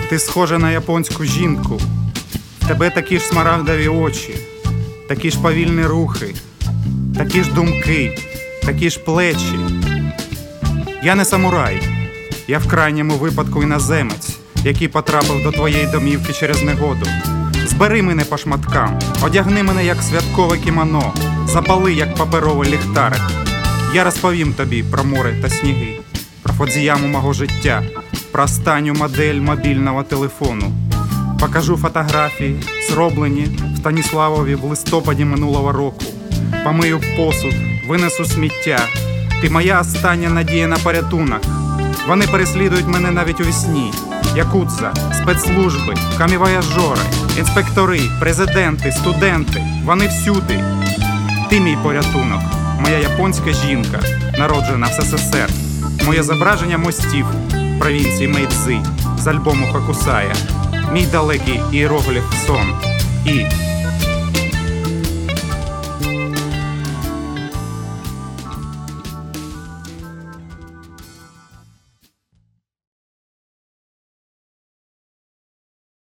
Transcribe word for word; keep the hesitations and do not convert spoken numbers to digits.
Ти схожа на японську жінку. В тебе такі ж смарагдові очі, такі ж повільні рухи, такі ж думки, такі ж плечі. Я не самурай, я в крайньому випадку іноземець, який потрапив до твоєї домівки через негоду. Збери мене по шматкам, одягни мене як святкове кімоно, запали як паперовий ліхтарик. Я розповім тобі про море та сніги, про Фудзіяму мого життя, про останню модель мобільного телефону. Покажу фотографії, зроблені в Станіславові в листопаді минулого року. Помию посуд, винесу сміття. Ти моя остання надія на порятунок. Вони переслідують мене навіть у вісні. Якудза, спецслужби, камівояжори, інспектори, президенти, студенти. Вони всюди. Ти мій порятунок, моя японська жінка, народжена в СССР. Моє зображення мостів провінції Мейдзи з альбому Хокусая. Мій далекий іерогліф сон. І